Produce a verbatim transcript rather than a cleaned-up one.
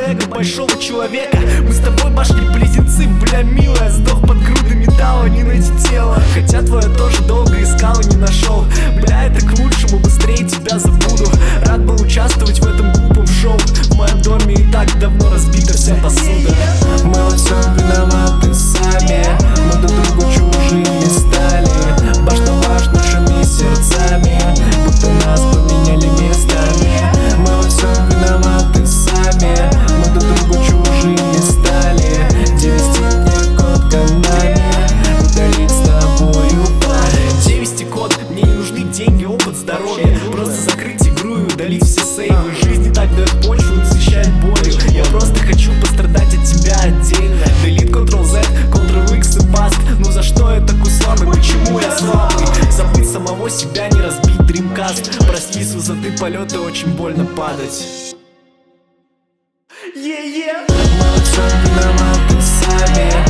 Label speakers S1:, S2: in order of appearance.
S1: эго большого человека. Мы с тобой башни-близнецы, бля, милая. Сдох под грудой металла, не найти тело. Хотя твое тоже долго искал и не нашел. Бля, это к лучшему, быстрее тебя забуду. Рад был участвовать в этом глупом шоу. В моем доме и так давно разбита вся посуда.
S2: Мы во всем виноваты сами, мы друг другу чужими стали. Башня ваш нашими сердцами, будто нас поменяли местами. Мы во всем виноваты сами, мы друг другу чужими стали. Девести мне код канами, удалить с тобою парень.
S1: Девести код, мне не нужны деньги, опыт, здоровье. Просто закрыть игру и удалить все сейвы. Жизнь не так дает почву, насыщает болью. Я просто хочу пострадать от тебя отдельно. Delete, Ctrl-Z, Ctrl-X и Past. Ну за что я такой слабый, почему я слабый? Забыть самого себя, не разбить Dreamcast. Прости, с высоты полета очень больно падать.
S2: Мы во всем виноваты сами.